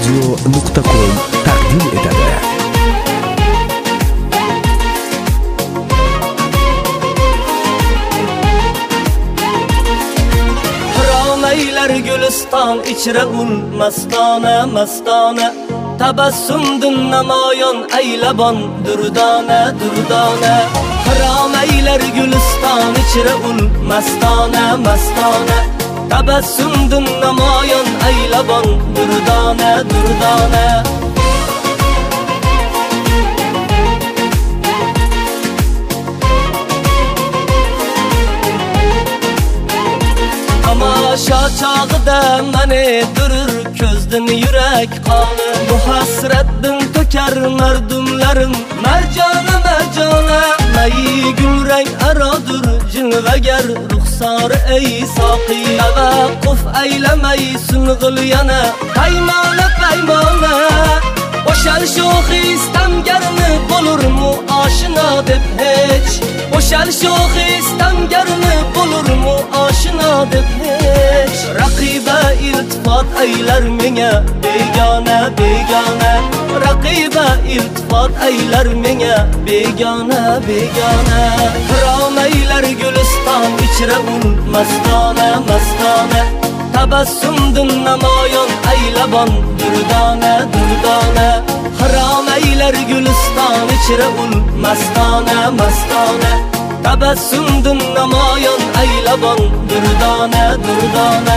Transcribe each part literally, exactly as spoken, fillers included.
studio nuqta com taqdim etadi. Maylar güliston ichra ul mastona mastona tabassumdin namoyon aylabon durdona durdona Maylar güliston ichra ul mastona mastona tabassumdin namoyon aylabon durdona durdona Tamasha chog'ida mani durur ko'zdan yurak qoni Bu hasratdan to'kar mardumlarim marjona marjona Mayi gulrang arodur jilvagar ruxsor ey soqi Tavaqquf aylamay sung'il yana paymona paymona O'shal sho'xis tamgarni bo'lurmu oshino deb hech O'shal sho'xis tamgarni bo'lurmu oshino deb hech Raqiba iltifot aylar menga begona begona Raqiba iltifot aylar menga begona begona Maylar güliston ichra ul mastona mastona tabassumdin namoyon aylabon durdona durdona Maylar güliston ichra ul mastona mastona tabassumdin namoyon aylabon durdona durdona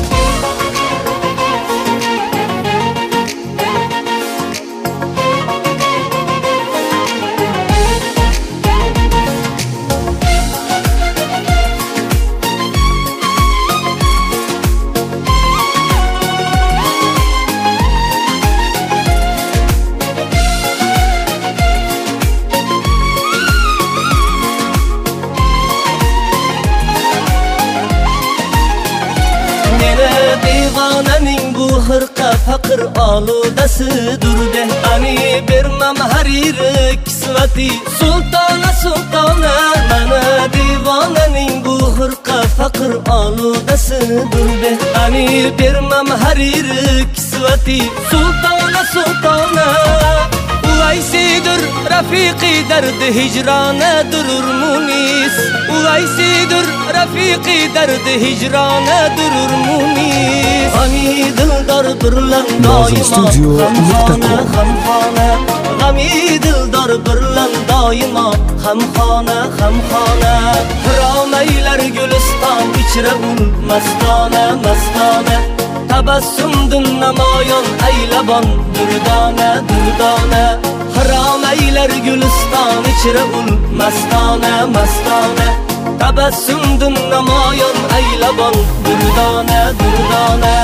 Devonaning bu xirqa faqir oludasidur deh Ani bermam hariri kisvati sultona sultona Mana devonaning bu xirqa faqir oludasidur deh Ani bermam hariri kisvati sultona sultona Uvaysidur rafiqi dardi hicrana durur munis Uvaysidur rafiqi dardi hicrana durur munis G'ami dildor birlan doimo hamxona hamxona G'ami dildor birlan doimo hamxona hamxona Maylar güliston ichra ul mastona mastona tabassumdin namoyon aylabon durdona durdona Maylar güliston ichra ul mastona mastona tabassumdin namoyon aylabon durdona durdona